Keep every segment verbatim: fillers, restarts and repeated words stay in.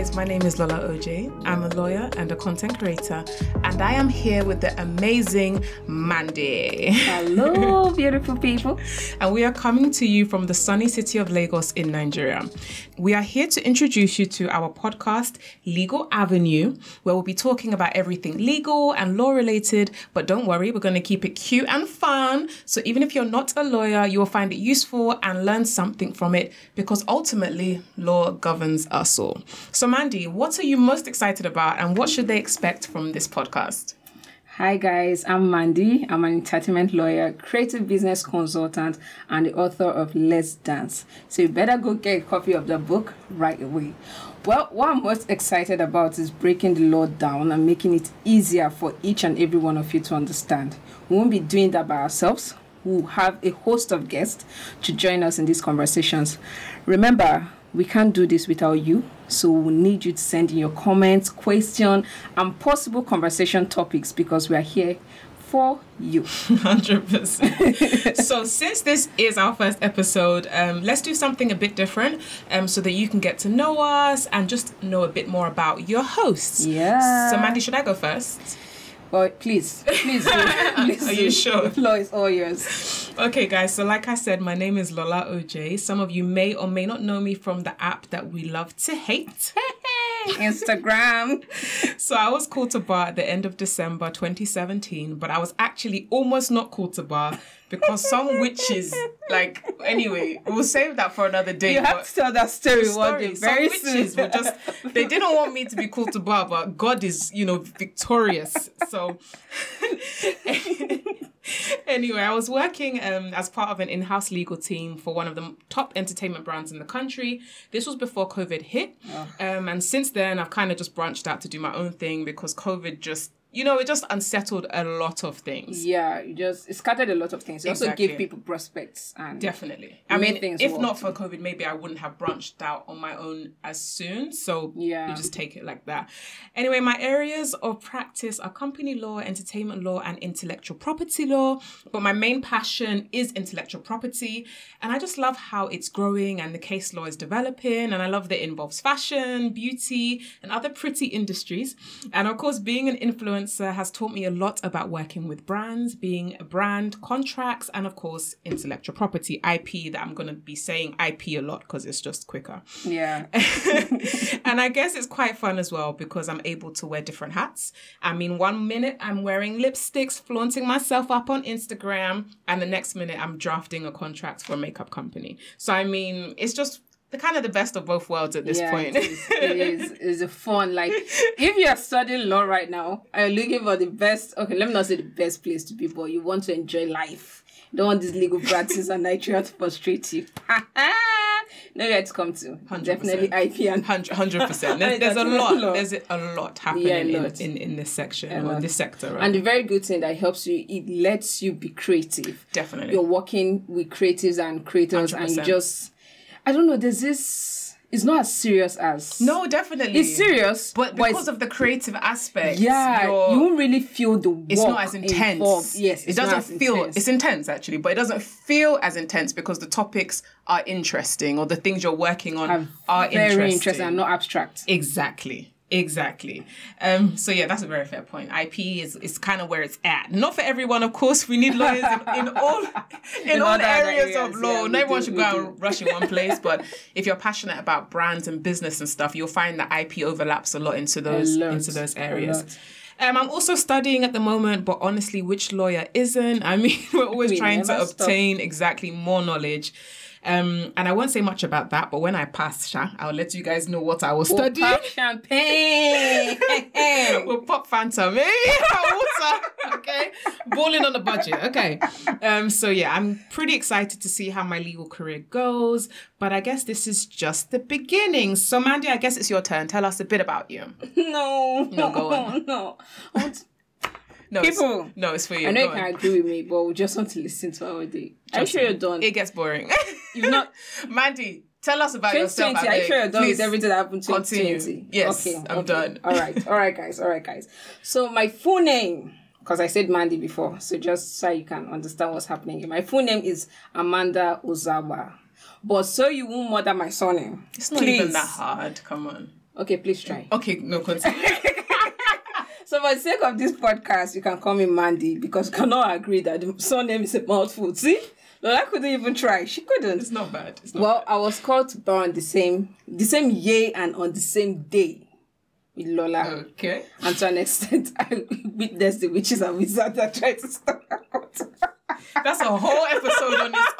guys, my name is Lola O J. I'm a lawyer and a content creator, and I am here with the amazing Mandy. Hello, beautiful people. And we are coming to you from the sunny city of Lagos in Nigeria. We are here to introduce you to our podcast, Legal Avenue, where we'll be talking about everything legal and law related, but don't worry, we're going to keep it cute and fun. So even if you're not a lawyer, you will find it useful and learn something from it, because ultimately law governs us all. So Mandy, what are you most excited about and what should they expect from this podcast? Hi guys, I'm Mandy. I'm an entertainment lawyer, creative business consultant, and the author of Let's Dance. So you better go get a copy of the book right away. Well, what I'm most excited about is breaking the law down and making it easier for each and every one of you to understand. We won't be doing that by ourselves. We'll have a host of guests to join us in these conversations. Remember, we can't do this without you, so we'll need you to send in your comments, questions, and possible conversation topics because we are here for you. one hundred percent. So since this is our first episode, um, let's do something a bit different um, so that you can get to know us and just know a bit more about your hosts. Yeah. So Mandy, should I go first? Well, please, please, please. Are you sure? The floor is all yours. Okay, guys. So like I said, my name is Lola O J. Some of you may or may not know me from the app that we love to hate. Instagram. So I was called to bar at the end of December twenty seventeen, but I was actually almost not called to bar because some witches, like, anyway, we'll save that for another day. You have to tell that story, story. One day, very some witches soon. were just, they didn't want me to be called to bar, but God is, you know, victorious. So anyway, I was working um, as part of an in-house legal team for one of the top entertainment brands in the country. This was before COVID hit. Oh. Um, and since then, I've kind of just branched out to do my own thing because COVID just, you know, it just unsettled a lot of things. Yeah, it just, it scattered a lot of things. It exactly. also gave people prospects. And definitely. I mean, if work. not for COVID, maybe I wouldn't have branched out on my own as soon. So yeah. you just take it like that. Anyway, my areas of practice are company law, entertainment law, and intellectual property law. But my main passion is intellectual property. And I just love how it's growing and the case law is developing. And I love that it involves fashion, beauty, and other pretty industries. And of course, being an influencer has taught me a lot about working with brands, being a brand, contracts, and of course, intellectual property, I P, that I'm going to be saying I P a lot because it's just quicker. Yeah. And I guess it's quite fun as well because I'm able to wear different hats. I mean, one minute I'm wearing lipsticks, flaunting myself up on Instagram, and the next minute I'm drafting a contract for a makeup company. So, I mean, it's just the kind of the best of both worlds at this yeah, point. It is. It is. It's a fun. Like, if you are studying law right now, and you're looking for the best, okay, let me not say the best place to be, but you want to enjoy life. You don't want this legal practice and Nigeria to frustrate you. No, you have to come to. one hundred percent. Definitely I P and one hundred percent. There's, there's a lot. There's a lot happening yeah, a lot. In, in, in this section, or this sector. Right? And the very good thing that helps you, it lets you be creative. Definitely. You're working with creatives and creators, one hundred percent. And you just... I don't know, there's this, it's not as serious as... No, definitely. It's serious. But because of the creative aspect. Yeah, you won't really feel the work. It's not as intense. Involved. Yes, it doesn't feel... Intense. It's intense, actually, but it doesn't feel as intense because the topics are interesting or the things you're working on are, are very interesting. interesting and not abstract. Exactly. Exactly. Um, so yeah, that's a very fair point. I P is, is kind of where it's at. Not for everyone, of course. We need lawyers in, in all in, in all areas, areas of law. Yeah, Not everyone do, should go do. and rush in one place. But if you're passionate about brands and business and stuff, you'll find that I P overlaps a lot into those lot, into those areas. Um, I'm also studying at the moment, but honestly, which lawyer isn't? I mean, we're always we trying to obtain stop. exactly more knowledge. Um, and I won't say much about that, but when I pass, Sha, I'll let you guys know what I will we'll study. Pop champagne. We'll pop Fanta, maybe water. Okay, balling on the budget. Okay. Um. So yeah, I'm pretty excited to see how my legal career goes, but I guess this is just the beginning. So Mandy, I guess it's your turn. Tell us a bit about you. No. No, go on. No. No, people, it's, no, it's for you. I know Go you can on. agree with me, but we just want to listen to our day. Are you sure you're done? It gets boring. You've not, Mandy. Tell us about yourself. Are you sure you're done Please with everything that happened in twenty twenty? Continue. Yes, okay, I'm okay. done. All right, all right, guys, all right, guys. So my full name, because I said Mandy before, so just so you can understand what's happening. My full name is Amanda Ozawa, but so you won't murder my surname. It's not Please. even that hard. Come on. Okay, please try. Okay, no, continue. So for the sake of this podcast, you can call me Mandy because we cannot agree that the surname is a mouthful. See? Lola couldn't even try. She couldn't. It's not bad. It's not well, bad. I was called to born the same, the same year and on the same day with Lola. Okay. And to an extent, I witnessed the witches and wizards that tried to stop her. That's a whole episode on its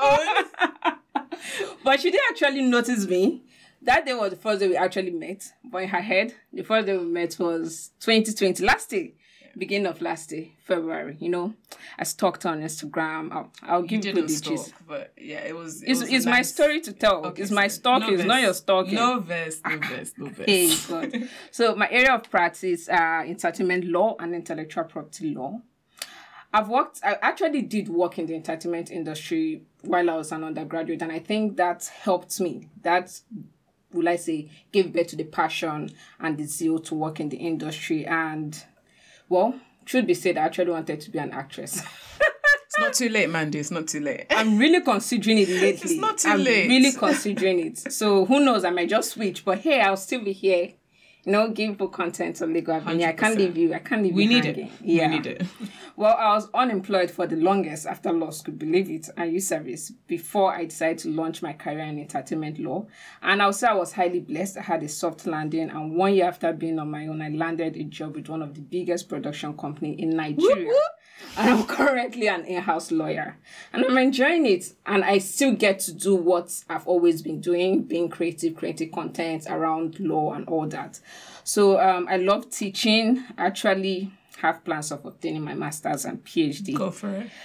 own. But she didn't actually notice me. That day was the first day we actually met. But in her head, the first day we met was twenty twenty, last day. Beginning of last year, February, you know, I stalked on Instagram. I'll, I'll give you the stalk, but yeah, it was. It it's was it's nice... my story to tell. Okay, it's my stalking. No it's not your stalking. No verse, no verse, no verse. Hey, God. So my area of practice are entertainment law and intellectual property law. I've worked. I actually did work in the entertainment industry while I was an undergraduate, and I think that helped me. That, will I say, gave birth to the passion and the zeal to work in the industry. And well, should be said, I actually wanted to be an actress. It's not too late, Mandy. It's not too late. I'm really considering it lately. It's not too I'm late. I'm really considering it. So who knows? I might just switch. But hey, I'll still be here. You know, give people content on Lego Avenue. I can't leave you. I can't leave we you need hanging. it. Yeah. We need it. Well, I was unemployed for the longest after law school, believe it, and youth service before I decided to launch my career in entertainment law. And I'll say I was highly blessed. I had a soft landing, and one year after being on my own, I landed a job with one of the biggest production companies in Nigeria. Whoop, whoop. And I'm currently an in-house lawyer. And I'm enjoying it. And I still get to do what I've always been doing, being creative, creating content around law and all that. So um, I love teaching. Actually have plans of obtaining my master's and PhD. Go for it.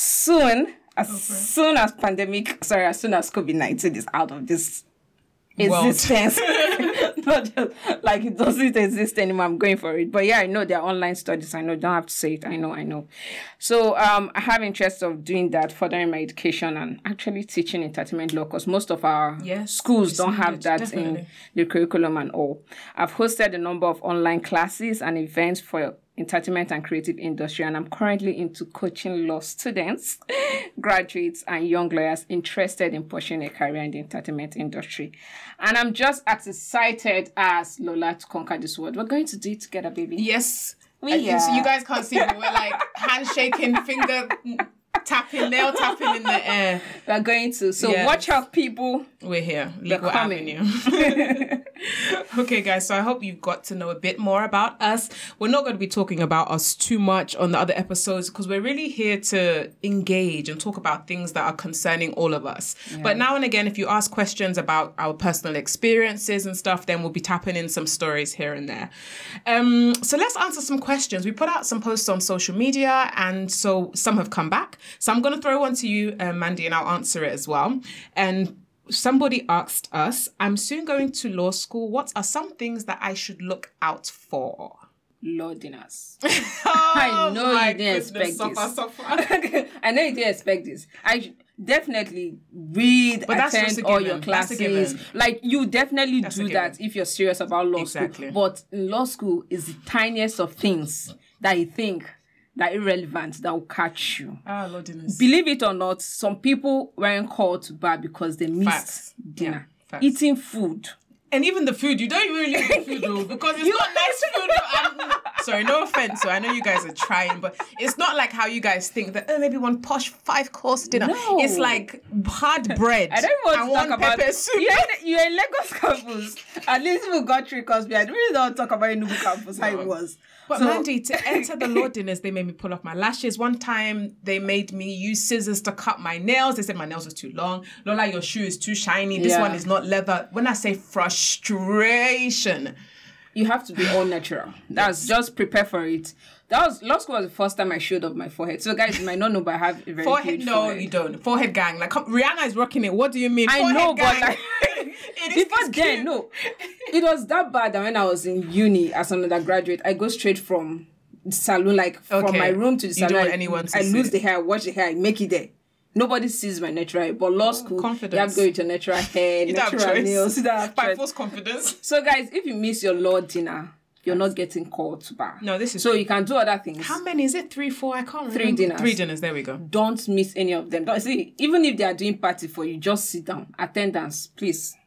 Soon, as soon as pandemic, sorry, as soon as COVID nineteen is out of this existence. Not just like it doesn't exist anymore. I'm going for it. But yeah, I know there are online studies. I know, don't have to say it. I know, I know. So um, I have interest of doing that, furthering my education and actually teaching entertainment law because most of our yes, schools don't have it, that definitely. in the curriculum and all. I've hosted a number of online classes and events for entertainment and creative industry, and I'm currently into coaching law students, graduates, and young lawyers interested in pursuing a career in the entertainment industry. And I'm just as excited as Lola to conquer this world. We're going to do it together, baby. Yes. We uh, are. So you guys can't see, but we're like handshaking, finger tapping, nail tapping in the air. We're going to. So yes. Watch out, people. We're here. Legal Avenue. Okay, guys. So I hope you've got to know a bit more about us. We're not going to be talking about us too much on the other episodes because we're really here to engage and talk about things that are concerning all of us. Yeah. But now and again, if you ask questions about our personal experiences and stuff, then we'll be tapping in some stories here and there. Um, so let's answer some questions. We put out some posts on social media, and so some have come back. So I'm going to throw one to you, uh, Mandy, and I'll answer it as well. And somebody asked us, I'm soon going to law school. What are some things that I should look out for? Law dinners. Oh, I know you didn't goodness, expect suffer, this. Suffer. I know you didn't expect this. I definitely read, but that's attend all your classes. Like you definitely that's do that if you're serious about law exactly. school. But in law school is the tiniest of things that you think that irrelevant that will catch you. Ah, Lord goodness. Believe it or not, some people weren't called to bar because they missed Facts. dinner. Yeah, facts. Eating food. And even the food, you don't even really eat the food though, because it's not nice food. I'm, sorry, no offense. So I know you guys are trying, but it's not like how you guys think that, oh, maybe one posh five course dinner. No. It's like hard bread. I don't want and to talk one about pepper soup. You're in, you're in Lagos campus. At least we got three course. I really don't talk about Enugu campus, how it was. But so, Mandy, to enter the law dinners, they made me pull off my lashes. One time, they made me use scissors to cut my nails. They said my nails are too long. Lola, your shoe is too shiny. This yeah. one is not leather. When I say frustration. You have to be all natural. That's yes. Just prepare for it. That was law school was the first time I showed off my forehead. So guys, you might not know, but I have a very forehead. huge No, forehead. you don't. Forehead gang. Like come, Rihanna is rocking it. What do you mean? I forehead know, gang. but like it is even then, no, it was that bad that when I was in uni as an undergraduate, I go straight from the salon, like from okay. my room to the you salon. Don't want I, anyone to I see lose it. the hair, I wash the hair, I make it there. Nobody sees my natural hair. But law school, confidence. you have to go with your natural hair, you natural have nails. You don't have By choice. false confidence. So guys, if you miss your law dinner, you're not getting called to bar. No, this is so you can do other things. How many is it? Three, four? I can't remember. Three dinners. Three dinners. There we go. Don't miss any of them. Don't see. Even if they are doing party for you, just sit down. Attendance, please.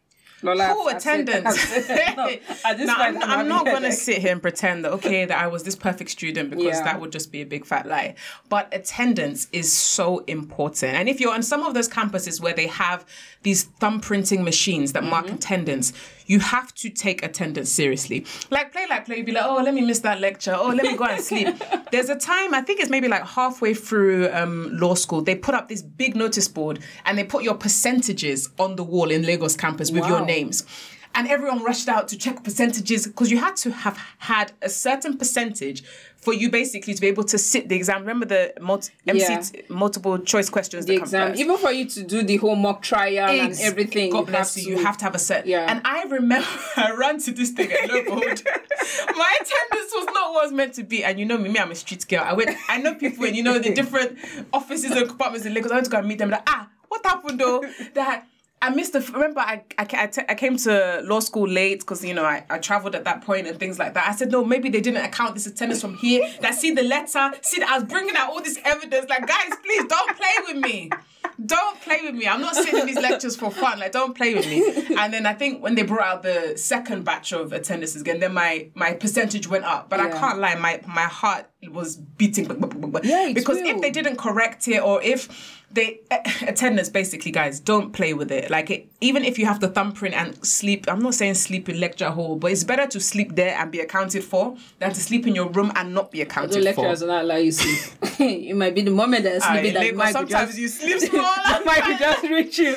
Lola, Poor attendance. no, at this no, point, I'm, I'm, I'm not going to headache. sit here and pretend that, okay, that I was this perfect student, because Yeah. that would just be a big fat lie. But attendance is so important. And if you're on some of those campuses where they have these thumbprinting machines that mm-hmm. mark attendance, you have to take attendance seriously. Like play, like play, you'd be like, oh, let me miss that lecture. Oh, let me go and sleep. There's a time, I think it's maybe like halfway through um, law school, they put up this big notice board and they put your percentages on the wall in Lagos campus with wow. your names. And everyone rushed out to check percentages because you had to have had a certain percentage for you basically to be able to sit the exam. Remember the multi- M C yeah. t- multiple choice questions the that exam. come first? Even for you to do the whole mock trial Ex- and everything. God bless you. To, you have to have a set. Yeah. And I remember I ran to this thing at Lowboard. My attendance was not what it was meant to be. And you know me, me, I'm a street girl. I went. I know people and you know the different offices and compartments in Lagos. I went to go and meet them. Like, ah, what happened though? That I missed the. Remember, I I, I, t- I came to law school late because you know I, I traveled at that point and things like that. I said no, maybe they didn't account this attendance from here. That see the letter, see that I was bringing out all this evidence. Like guys, please don't play with me. Don't play with me. I'm not sitting in these lectures for fun. Like don't play with me. And then I think when they brought out the second batch of attendances again, then my my percentage went up. But yeah. I can't lie, my my heart was beating. Yeah, because true. if they didn't correct it or if they attendance basically guys don't play with it like it, even if you have to thumbprint and sleep. I'm not saying sleep in lecture hall, but it's better to sleep there and be accounted for than to sleep in your room and not be accounted the for. Lecturers will not allow you sleep. It might be the moment that sleeping that might sometimes just, you sleep small. That might just reach you.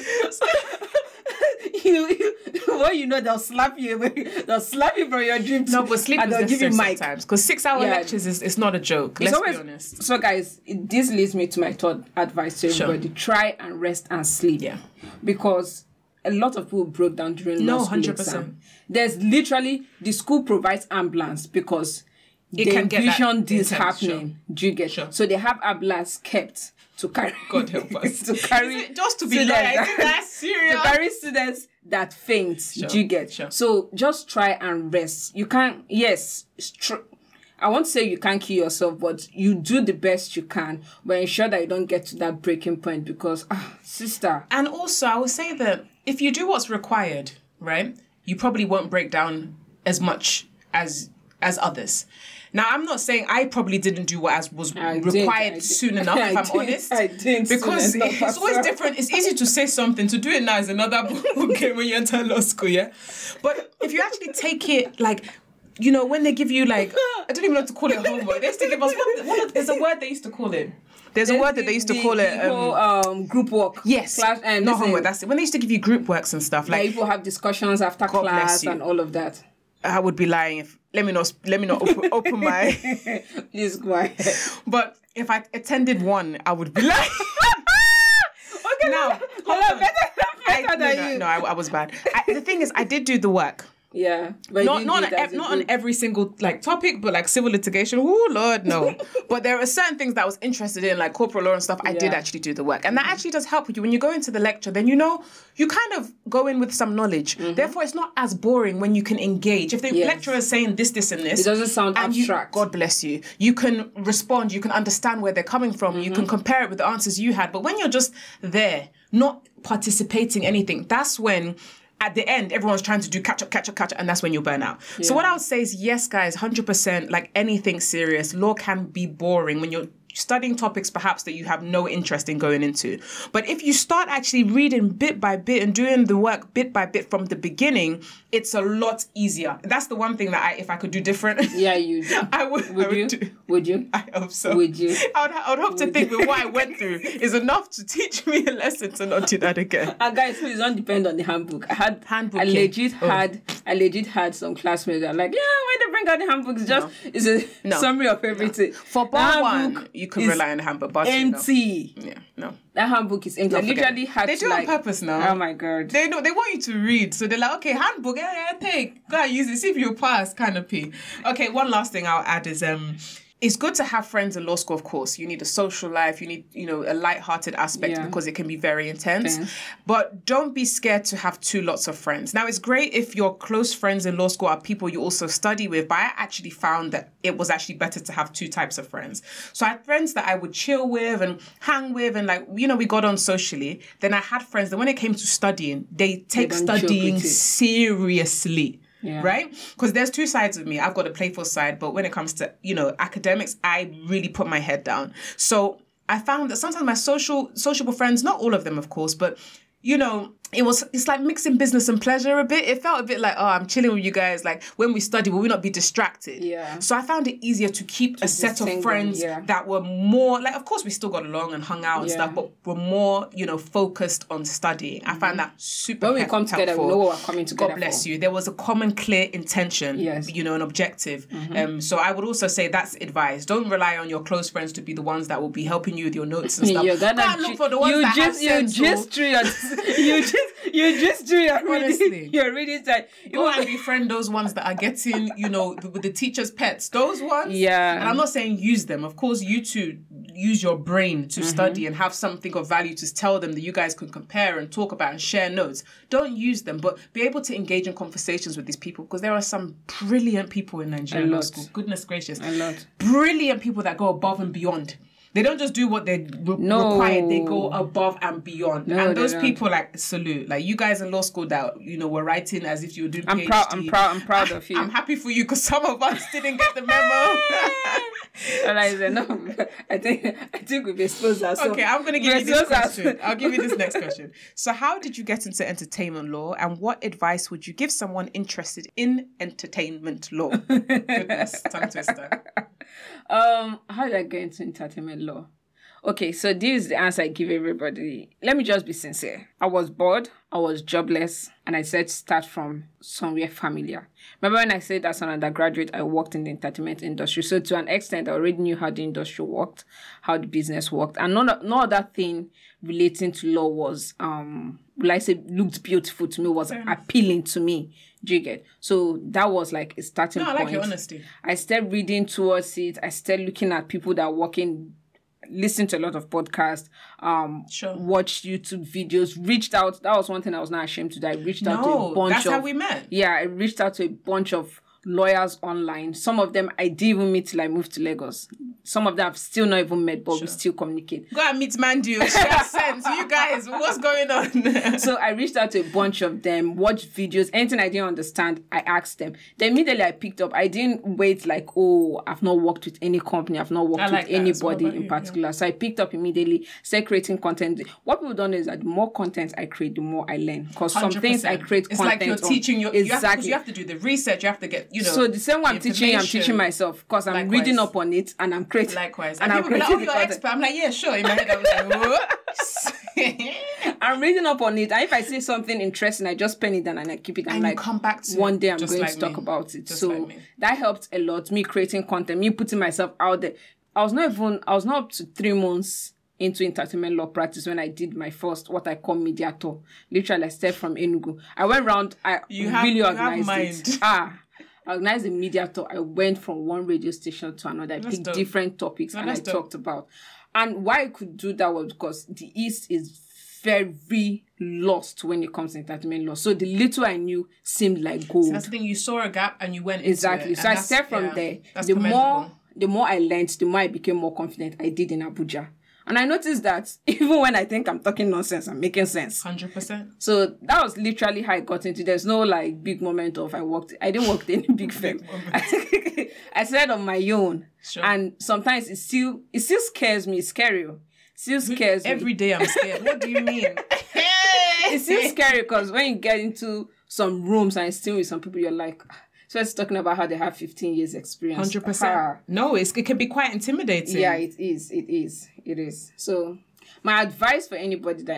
you, you what you know they'll slap you they'll slap you from your dream. No, but sleep and is they'll give you mic sometimes because six hour yeah. lectures is it's not a joke. Let's always, be honest. So guys, it, this leads me to my third advice to everybody: sure. try and rest and sleep. Yeah, because a lot of people broke down during no law school one hundred percent exam. There's literally the school provides ambulance because it they can envision this intense, happening. Sure. Do you get sure. So they have ambulance kept to carry. God help us. to carry is it just to be like, is it that serious? To carry students that faint. Sure. Do you get? Sure. So just try and rest. You can't. Yes, str- I won't say you can't kill yourself, but you do the best you can, but ensure that you don't get to that breaking point because, ah, sister. And also, I would say that if you do what's required, right, you probably won't break down as much as as others. Now, I'm not saying I probably didn't do what was I required soon enough, if I'm did, honest. I didn't. Because it's enough, always different. It's easy to say something. To do it now is another game when you enter law school, yeah? But if you actually take it, like, you know, when they give you, like, I don't even know what to call it homework. They used to give us, what, what, there's a word they used to call it. There's There's a word the, that they used the, to call it. Um, whole, um, group work. Yes. Class, um, not homework, that's it. When they used to give you group works and stuff. Like, yeah, people have discussions after God class and all of that. I would be lying if let me not let me not open, open my please go ahead. But if I attended one, I would be lying. Okay, now, hold on. Better, better I, than no, you. No, no I, I was bad. I, the thing is, I did do the work. Yeah, but not not on, ev- not on every single like topic, but like civil litigation. Oh Lord, no. But there are certain things that I was interested in, like corporate law and stuff. I yeah. did actually do the work, and that actually does help with you when you go into the lecture. Then you know you kind of go in with some knowledge. Mm-hmm. Therefore, it's not as boring when you can engage. If the yes. lecturer is saying this, this, and this, it doesn't sound abstract. You, God bless you. You can respond. You can understand where they're coming from. Mm-hmm. You can compare it with the answers you had. But when you're just there, not participating in anything, that's when. At the end, everyone's trying to do catch up, catch up, catch up, and that's when you'll burn out. Yeah. So what I would say is, yes, guys, one hundred percent, like anything serious, law can be boring when you're studying topics perhaps that you have no interest in going into. But if you start actually reading bit by bit and doing the work bit by bit from the beginning, it's a lot easier. That's the one thing that I, if I could do different, yeah, you do. I would. Would I would you? Do. Would you? I hope so. Would you? I would, I would hope would to think you? That what I went through is enough to teach me a lesson to not do that again. And guys, please don't depend on the handbook. I had handbook. I legit oh. had I legit had some classmates that are like, yeah, when they bring out the handbook, it's just no. it's a no. summary of everything. No. For bar one, you can rely on the handbook. But empty. You know. Yeah, no. That handbook is empty. I literally had They to do like, on purpose now. Oh my god. They know they want you to read, so they're like, okay, handbook, yeah, yeah, take, go and use it, see if you pass, kind of p. Okay, one last thing I'll add is um, it's good to have friends in law school, of course. You need a social life. You need, you know, a light-hearted aspect yeah. because it can be very intense. Okay. But don't be scared to have two lots of friends. Now, it's great if your close friends in law school are people you also study with, but I actually found that it was actually better to have two types of friends. So I had friends that I would chill with and hang with and, like, you know, we got on socially. Then I had friends that when it came to studying, they take they studying seriously. Yeah. Right? Because there's two sides of me. I've got a playful side, but when it comes to, you know, academics, I really put my head down. So I found that sometimes my social, sociable friends, not all of them, of course, but, you know, it was, it's like mixing business and pleasure a bit. It felt a bit like, oh, I'm chilling with you guys. Like, when we study, will we not be distracted? Yeah. So I found it easier to keep to a set of friends them, yeah. that were more, like, of course, we still got along and hung out and yeah. stuff, but were more, you know, focused on studying. Mm-hmm. I found that super When we come together, helpful. We know what we're coming together God bless for. you. There was a common, clear intention, yes. you know, an objective. Mm-hmm. Um, so I would also say that's advice. Don't rely on your close friends to be the ones that will be helping you with your notes and stuff. You're gonna Go and look for the ones you that just, have sense. You just, your, you just, you just do your Honestly. reading. You're reading that. Go and befriend those ones that are getting, you know, with the teacher's pets. Those ones. Yeah. And I'm not saying use them. Of course, you two use your brain to mm-hmm. study and have something of value to tell them that you guys can compare and talk about and share notes. Don't use them, but be able to engage in conversations with these people because there are some brilliant people in Nigerian law school. Goodness gracious. A lot. Brilliant people that go above and beyond. They don't just do what they re- no. require. They go above and beyond. No, and those people, like, salute. Like, you guys in law school that, you know, were writing as if you were doing I'm PhD. proud. I'm proud. I'm proud of you. I'm happy for you because some of us didn't get the memo. And I said, no, I think I think we've exposed ourselves. Okay, I'm going to give you this question. I'll give you this next question. So how did you get into entertainment law and what advice would you give someone interested in entertainment law? Goodness, tongue twister. Um, how did I get into entertainment law? Okay, so this is the answer I give everybody. Let me just be sincere. I was bored, I was jobless, and I said start from somewhere familiar. Remember when I said as an undergraduate, I worked in the entertainment industry. So to an extent, I already knew how the industry worked, how the business worked. And no, no other thing relating to law was, um, will I say, looked beautiful to me, was appealing to me. Do you get? So that was like a starting point. No, I like your honesty. I started reading towards it. I started looking at people that are working, listened to a lot of podcasts, um, sure. watched YouTube videos, reached out. That was one thing I was not ashamed to do. I reached no, out to a bunch that's of... how we met. Yeah, I reached out to a bunch of lawyers online. Some of them I didn't even meet till I moved to Lagos. Some of them I've still not even met, but sure. we still communicate. Go and meet Mandy. Share sense. You guys, what's going on? So I reached out to a bunch of them, watched videos. Anything I didn't understand, I asked them. Then immediately I picked up. I didn't wait like, oh, I've not worked with any company. I've not worked like with anybody in you, particular. Yeah. So I picked up immediately, started creating content. What people don't know is that the more content I create, the more I learn. Because some things I create it's content It's like you're on. teaching. Your, exactly. You have, to, you have to do the research. You have to get, you know. So the same way I'm teaching, I'm teaching myself. Because I'm Likewise. reading up on it and I'm creating. Likewise. And, and I'm creating like, oh, you're expert. I'm like, yeah, sure. In my head, I'm like, I'm reading up on it. And if I see something interesting, I just pen it down and I keep it. I'm and like, come back to one day I'm just going like to talk me. about it. Just so like that helped a lot. Me creating content, me putting myself out there. I was not even, I was not up to three months into entertainment law practice when I did my first, what I call media tour. Literally, I stepped from Enugu. I went around, I you really have, organized it. Ah. I organized a media tour. I went from one radio station to another. I that's picked dope. different topics no, and I dope. talked about. And why I could do that was because the East is very lost when it comes to entertainment law. So the little I knew seemed like gold. So that's the thing. You saw a gap and you went into exactly. it. So I stepped from yeah, there. The more, the more I learned, the more I became more confident. I did in Abuja. And I noticed that even when I think I'm talking nonsense, I'm making sense. one hundred percent. So that was literally how I got into it. There's no like big moment of I worked. I didn't work in any big firm. I, I started on my own. Sure. And sometimes it still, it still scares me. It's scary. It still scares Every me. Every day I'm scared. What do you mean? It's still scary because when you get into some rooms and still with some people, you're like... So it's talking about how they have fifteen years experience. one hundred percent. Ah. No, it's, it can be quite intimidating. Yeah, it is. It is. It is. So my advice for anybody that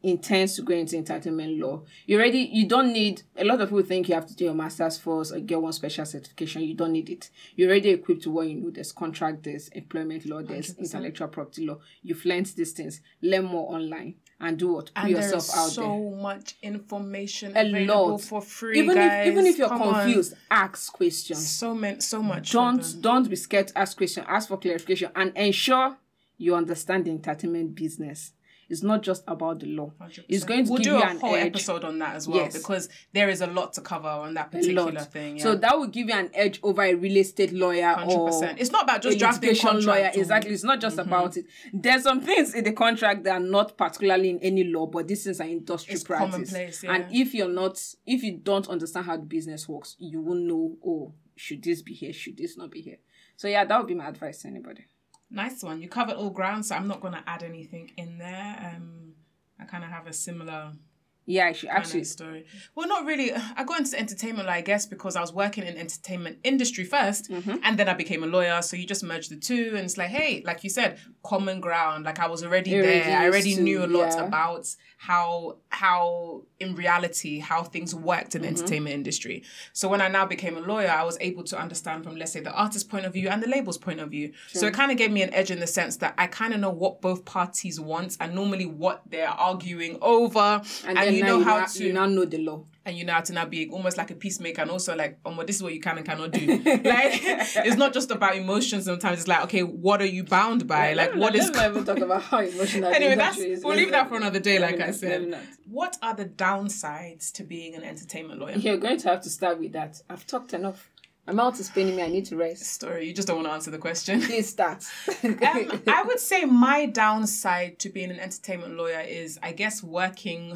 intends to go into entertainment law, you already, you don't need, a lot of people think you have to do your master's first or get one special certification. You don't need it. You're already equipped to what you know. There's contract, there's employment law, there's one hundred percent intellectual property law. You've learned these things. Learn more online and do what? Put and yourself out so there. so much information a available lot for free, even guys. if even if you're Come confused, on. ask questions. So many, so much. Don't don't be scared to ask questions. Ask for clarification and ensure you understand the entertainment business. It's not just about the law. one hundred percent. It's going to we'll give do you a an whole edge. episode on that as well, Yes. because there is a lot to cover on that A particular lot. thing. Yeah. So that will give you an edge over a real estate lawyer one hundred or percent. It's not about just a drafting litigation contract lawyer. or- Exactly. It's not just mm-hmm. about it. There's some things in the contract that are not particularly in any law, but these things are industry It's practice. commonplace, yeah. And if you're not, if you don't understand how the business works, you won't know, oh, should this be here? Should this not be here? So yeah, that would be my advice to anybody. Nice one. You covered all ground, so I'm not going to add anything in there. Um, I kind of have a similar Yeah, I should kind actually. of story. Well, not really. I got into entertainment, I guess, because I was working in entertainment industry first, Mm-hmm. and then I became a lawyer. So you just merge the two, and it's like, hey, like you said, common ground. Like I was already You're there. I already used to, knew a lot yeah. about how how in reality how things worked in the Mm-hmm. entertainment industry. So when I now became a lawyer, I was able to understand from, let's say, the artist's point of view and the label's point of view. So it kind of gave me an edge in the sense that I kind of know what both parties want and normally what they're arguing over, and, then you now know you how now, to you now know the law. and you know how to now be almost like a peacemaker, and also like, oh, well, this is what you can and cannot do. Like, it's not just about emotions. Sometimes it's like, okay, what are you bound by? Yeah, like, let me what not- is? let me not even talk about how emotional. the Anyway, that's industry is. we'll Let leave me that not- for another day. let Like me I not- let me said, not. what are the downsides to being an entertainment lawyer? You're going to have to start with that. I've talked enough. My mouth is paining me. I need to rest. Story. You just don't want to answer the question. Please start. um, I would say my downside to being an entertainment lawyer is, I guess, working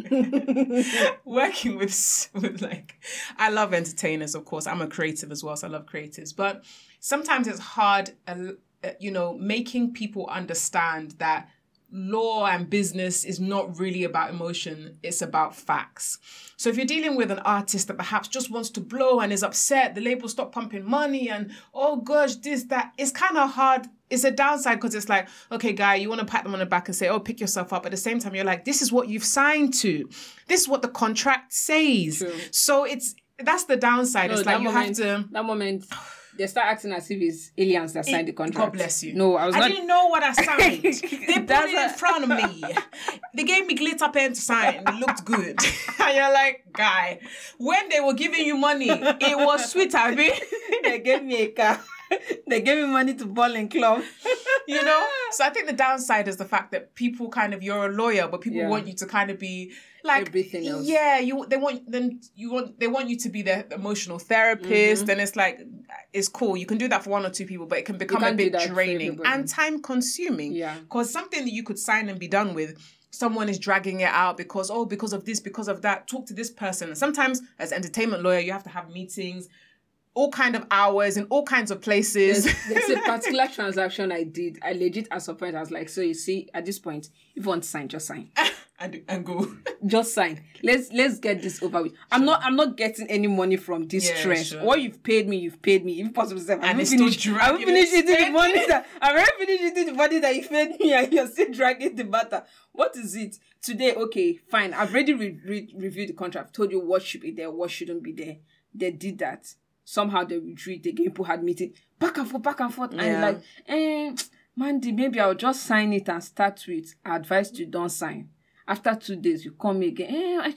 working with with like, I love entertainers, of course. I'm a creative as well, so I love creatives. But sometimes it's hard, uh, you know, making people understand that law and business is not really about emotion, it's about facts. So if you're dealing with an artist that perhaps just wants to blow and is upset, the label stop pumping money and, oh gosh, this, that, it's kind of hard. It's a downside because it's like, okay, guy, you want to pat them on the back and say, oh, pick yourself up. At the same time, you're like, this is what you've signed to. This is what the contract says. True. So it's, that's the downside. No, it's like that you moment, have to... That moment, they start acting as if it's aliens that signed the contract. God bless you. No, I was I not... didn't know what I signed. They put That's it in a- front of me. They gave me glitter pen to sign. It looked good. And you're like, guy, when they were giving you money, it was sweet, Abby. They gave me a car. They gave me money to ball in club. You know? So I think the downside is the fact that people kind of, you're a lawyer, but people Yeah. want you to kind of be like, Everything else. yeah, you they want then you want they want you to be their emotional therapist, Mm-hmm. and it's like, it's cool. You can do that for one or two people, but it can become a can't do bit that for draining everybody. and time consuming. Yeah. Because something that you could sign and be done with, someone is dragging it out because, oh, because of this, because of that. Talk to this person. And sometimes as an entertainment lawyer, you have to have meetings, all kind of hours in all kinds of places. There's, there's a particular transaction I did. I legit at some point I was like, so you see, at this point, if you want to sign, just sign. and, and go. Just sign. Let's let's get this over with. I'm not I'm not getting any money from this Yeah, stress. sure. What you've paid me, you've paid me. If possible, I And haven't it's still finished. I haven't dragging finished it. eating the money that I haven't finished eating the money that you paid me, and you're still dragging the matter. What is it today? Okay, fine. I've already re- re- reviewed the contract. I've told you what should be there, what shouldn't be there. They did that. Somehow they withdrew. The game people had meeting back and forth, back and forth, and Yeah. like, eh, Mandy, maybe I'll just sign it and start with advice to don't sign. After two days, you call me again. Eh, I,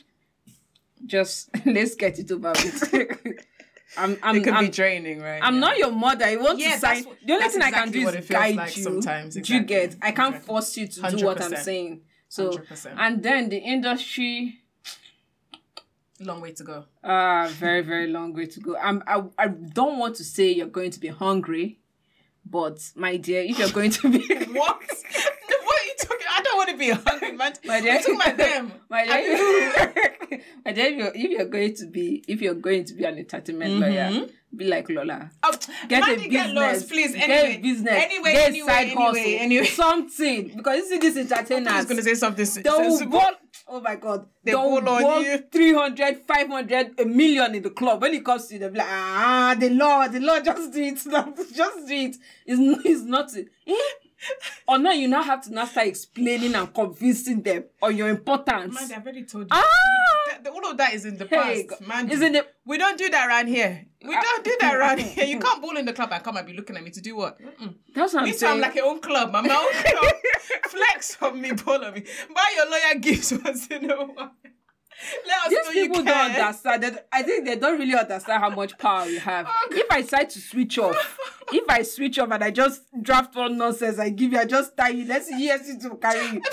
just let's get it over with. I'm, I'm, It can I'm, be draining, right? I'm Yeah. not your mother. I want Yeah, to sign. that's what- The only that's thing I can exactly do what is it feels guide like you. sometimes, Do you exactly, get? I can't exactly. force you to do one hundred what I'm percent. saying. So, one hundred percent. and then the industry. Long way to go. Ah, very, very long way to go. I'm, I, I don't want to say you're going to be hungry, but my dear, if you're going to be What? What are you talking? I don't want to be a hungry man. My dear, I'm talking about them. My dear, my dear, if you're, if you're going to be, if you're going to be an entertainment lawyer, be like Lola. Oh, Get a Mandy, get business, lost, please. Get Anyway, a business. anyway, get anyway, a side anyway, hustle, anyway. something. Because you see these entertainers, I was going to say something they will sensible. ball. Oh my God, They they will ball on ball you. three hundred, five hundred, a million in the club. When it comes to them, like ah, the law, the law, just do it, just do it. It's, it's not it. Eh? Or now you now have to now start explaining and convincing them on your importance. Man, I've already told you. Ah! That, that, all of that is in the Hey, past, man. Isn't it? We don't do that around here. We don't do that around here. You can't ball in the club and come and be looking at me to do what? Mm-mm. That's what I'm Me saying. sound like your own club. I'm my own club. Flex on me, ball on me. Buy your lawyer gifts once in a while. Let us These know people you don't care. understand. They, I think they don't really understand how much power we have. Okay. If I decide to switch off, if I switch off and I just draft one nonsense I give you, I just tie you. Let's see, yes, it will carry you.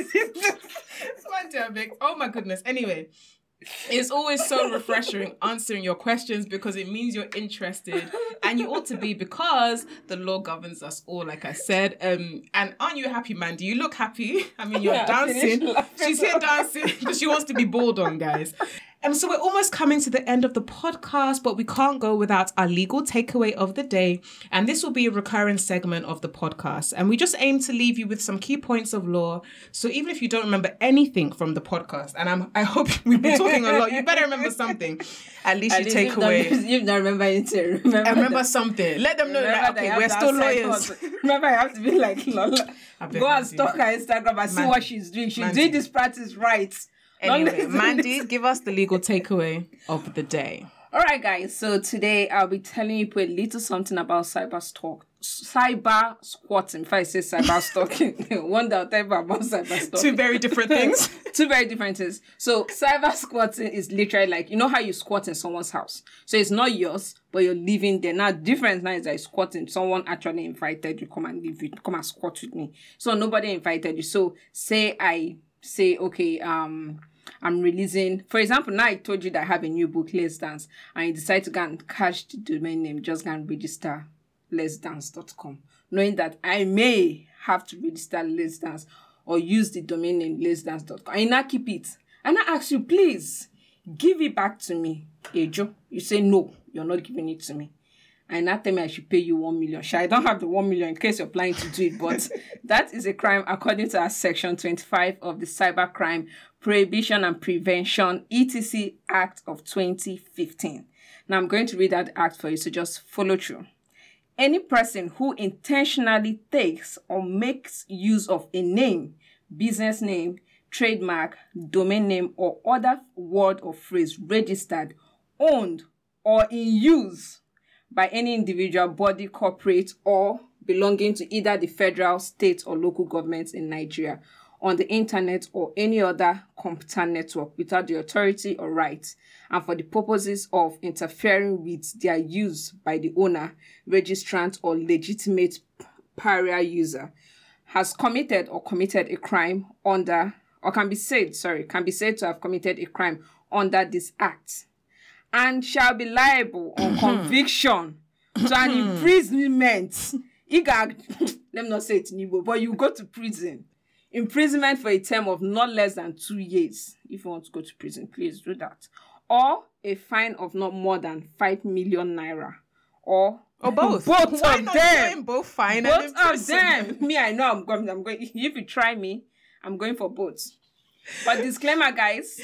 Oh my goodness. Anyway, it's always so refreshing answering your questions because it means you're interested, and you ought to be because the law governs us all, like I said. Um, and aren't you happy, Mandy? You look happy. I mean, you're yeah, dancing. She's here dancing because she wants to be balled on, guys. Um, so we're almost coming to the end of the podcast, but we can't go without our legal takeaway of the day. And this will be a recurring segment of the podcast. And we just aim to leave you with some key points of law. So even if you don't remember anything from the podcast, and I'm, I hope we've been talking a lot, you better remember something. At least At you least take away. You don't remember anything. Remember, I remember something. Let them know that, okay, we're still lawyers. Thoughts. Remember, I have to be like, Lola. Go and stalk her Instagram and see Mandy. What she's doing. She's Mandy. Doing this practice right. Anyway, Mandy, give us the legal takeaway of the day. All right, guys. So today I'll be telling you a little something about cyber stalk, cyber squatting. If I say cyber stalking, one day I'll tell you about cyber stalking. Two very different things. Two very different things. So cyber squatting is literally like, you know how you squat in someone's house. So it's not yours, but you're living there. Now, different now is that squatting. Someone actually invited you, come and live with, come and squat with me. So nobody invited you. So say I say, okay, um. I'm releasing, for example, now I told you that I have a new book, Let's Dance, and you decide to go and cash the domain name, just go and register let's dance dot com, knowing that I may have to register Let's Dance or use the domain name let's dance dot com. I now keep it. And I ask you, please, give it back to me. Ejo, you say, no, you're not giving it to me. And now tell me I should pay you one million. Sure, I don't have the one million in case you're planning to do it, but that is a crime according to our section twenty-five of the Cybercrime Prohibition and Prevention et cetera Act of twenty fifteen. Now I'm going to read that act for you, so just follow through. Any person who intentionally takes or makes use of a name, business name, trademark, domain name, or other word or phrase registered, owned, or in use by any individual, body, corporate, or belonging to either the federal, state, or local governments in Nigeria on the internet or any other computer network without the authority or right, and for the purposes of interfering with their use by the owner, registrant, or legitimate pariah user, has committed or committed a crime under, or can be said, sorry, can be said to have committed a crime under this act, and shall be liable on conviction to an imprisonment. Let me not say it in Igbo, but you go to prison. Imprisonment for a term of not less than two years. If you want to go to prison, please do that. Or a fine of not more than five million naira. Or or both. Both Why of not them. Both fine both and of them. Me, I know I'm going. I'm going. If you try me, I'm going for both. But disclaimer, guys.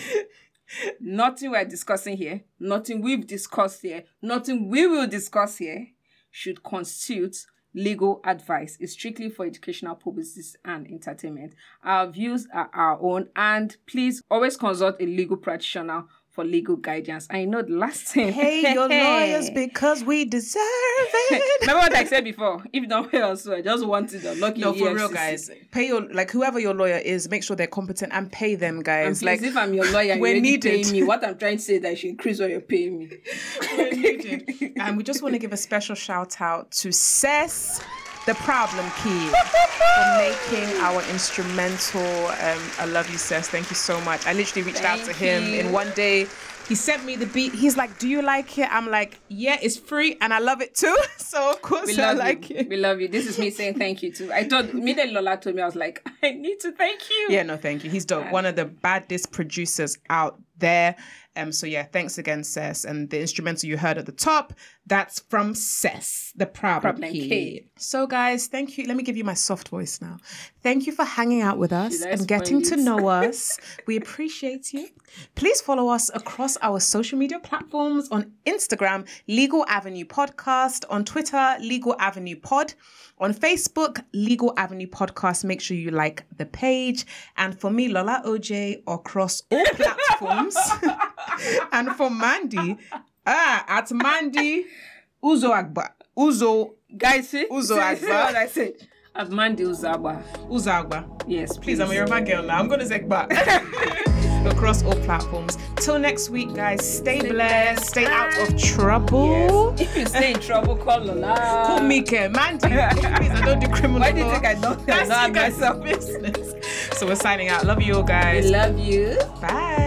Nothing we're discussing here, nothing we've discussed here, nothing we will discuss here should constitute legal advice. It's strictly for educational purposes and entertainment. Our views are our own, and please always consult a legal practitioner for legal guidance. I know the last thing. Pay your lawyers because we deserve it. Remember what I said before? If you don't pay us, I just wanted the lucky. No, for real, guys. Pay your, like, whoever your lawyer is, make sure they're competent and pay them, guys. Like, if I'm your lawyer, you're paying me. What I'm trying to say is that you should increase what you're paying me. We're needed. And we just want to give a special shout out to Cess, the problem kid, for making our instrumental. Um, I love you, Cess. Thank you so much. I literally reached Thank out to him you. in one day. He sent me the beat. He's like, do you like it? I'm like, yeah, it's free and I love it too. So of course we I love like you. it. We love you. This is me saying thank you too. I thought, me that Lola told me, I was like, I need to thank you. Yeah, no, thank you. He's dope. Yeah. One of the baddest producers out there. Um, so yeah, thanks again, Cess. And the instrumental you heard at the top, that's from Cess, the problem, problem kid. kid. So guys, thank you. Let me give you my soft voice now. Thank you for hanging out with us and getting to know us. We appreciate you. Please follow us across our social media platforms on Instagram, Legal Avenue Podcast, on Twitter, Legal Avenue Pod. On Facebook, Legal Avenue Podcast. Make sure you like the page. And for me, Lola O J, across all platforms. And for Mandy, ah, at Mandy Uzo Agba. Uzo. Guys, see? Uzo see, Agba. See what I said? At Mandy Uzagba. Uzagba. Yes, please. Please, I'm a Yoruba girl now. I'm going to say back. Across all platforms. Till next week, guys. Stay, stay blessed. Stay out of trouble. Yes. If you stay in trouble, call Lola. Call me, Ke. Mandy. Please, I don't do criminal Why do you law. think I don't? That's you guys' business. So we're signing out. Love you all, guys. We love you. Bye.